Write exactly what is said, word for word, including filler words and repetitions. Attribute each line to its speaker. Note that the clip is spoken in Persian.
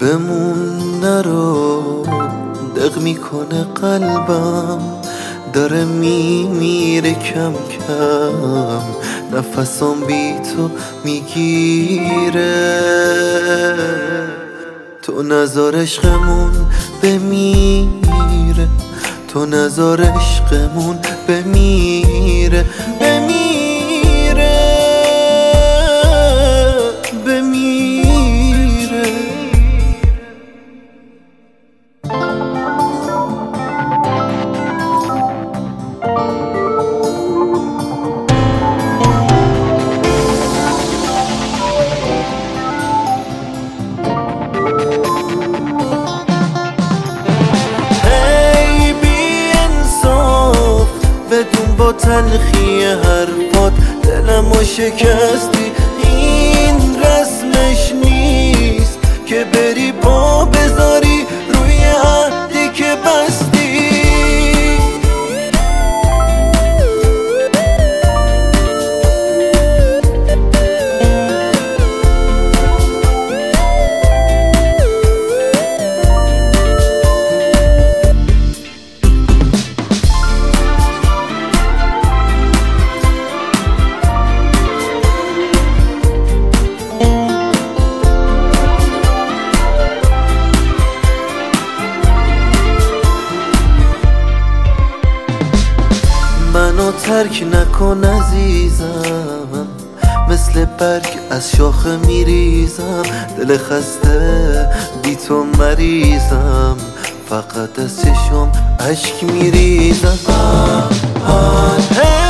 Speaker 1: بمون نرو، دق میکنه قلبم، داره میمیره کم کم، نفسم بی تو میگیره. تو نذار عشقمون بمیره، تو نذار عشقمون بمیره بمیره بمیره. بدون با تلخی حرفات دلمو شکستی، این رسمش نیست که بری پا بذاری روی عهدی که بستی. منو ترک نکن عزیزم، مثل برگ از شاخه میریزم، دل خسته بی تو مریضم، فقط از چشم اشک میریزم.